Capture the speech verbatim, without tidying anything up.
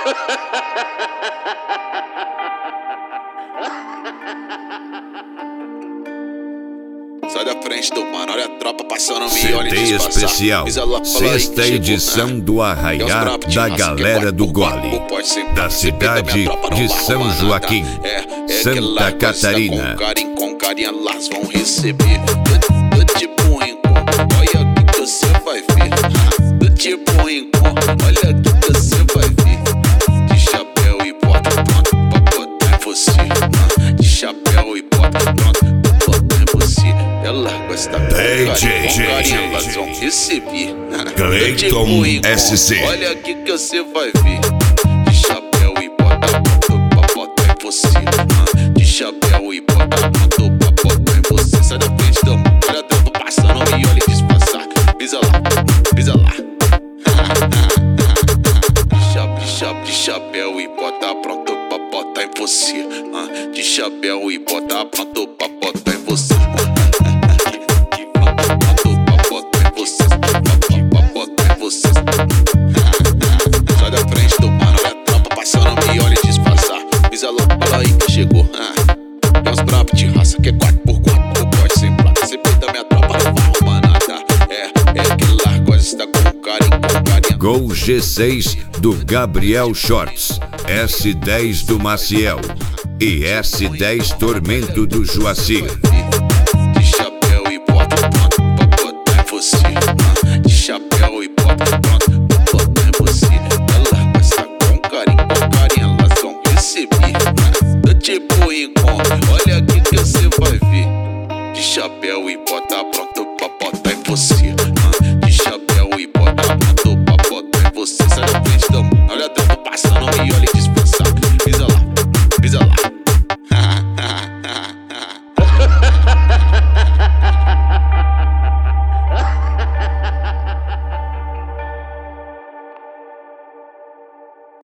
Sai da frente do mano, olha a tropa passando, me C olha D e especial, sexta edição do Arraiá da Galera do Gole, da cidade de São Joaquim, Santa Catarina. Com carinho, com carinho, elas vão receber. Do tipo rincon, olha o que você vai ver. Do tipo rincon, olha o que você vai ver. De chapéu e bota pronto pra botar em você. De chapéu e bota pronto pra botar em você. Ela gosta com carinho, com carinho, elas vão receber. Cleiton S C. Olha o que você vai ver. De chapéu e bota pronto pra botar em você. De chapéu e bota pronto pra botar em você. Sai da frente do mundo, olha dentro passando, me olha e disfarçar. Pisa lá, pisa lá. De chapéu, de chapéu e bota pronto pra botar em você. De chapéu e bota pronto pra botar em você. Sai da frente do mano, olha a tropa passando, me olha e disfarçar. Pisa lá, fala aí que chegou. É uns bravos de raça que é quatro por quatro, o corte sem plata. Você peita minha tropa, não vai arrumar nada. É, é que lá gosta com carinho, com carinho. Gol G seis do Gabriel Shorts, S dez do Maciel e S dez Tormento do Joacir. De chapéu e bota pronto pra botar em você. De chapéu e bota pronto pra botar em você. Ela gosta com carinho, com carinho, elas vão receber. Do tipo rincon, olha aqui que você vai ver. De chapéu e bota pronto pra botar em você. De chapéu e bota pronto pra botar em você. Sai da frente do mundo, olha dentro passando, me olha e